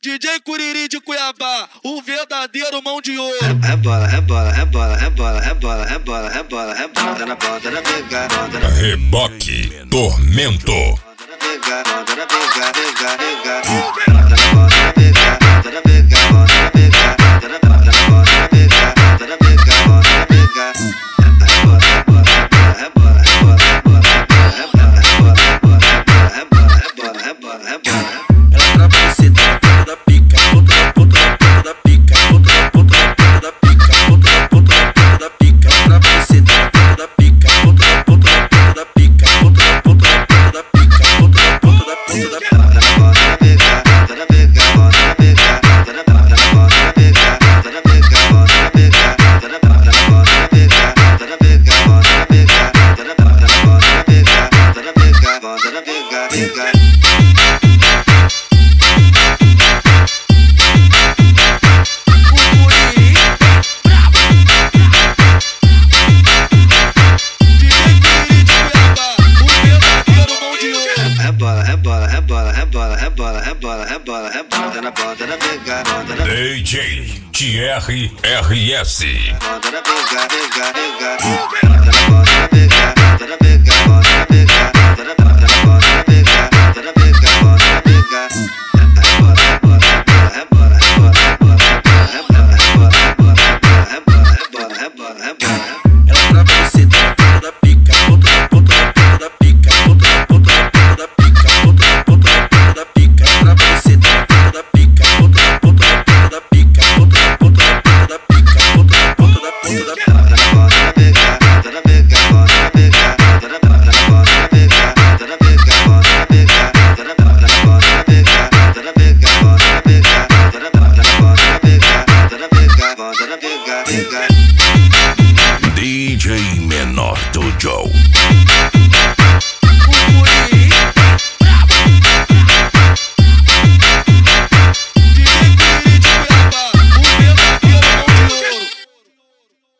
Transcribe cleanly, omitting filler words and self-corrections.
DJ Curiri de Cuiabá, o verdadeiro mão de ouro. Rebola, rebola, rebola, rebola, rebola, rebola, rebola, rebola, tá na ponta da pega. Reboque Tormento. DJ Thierry RS. DJ Menor do Joe.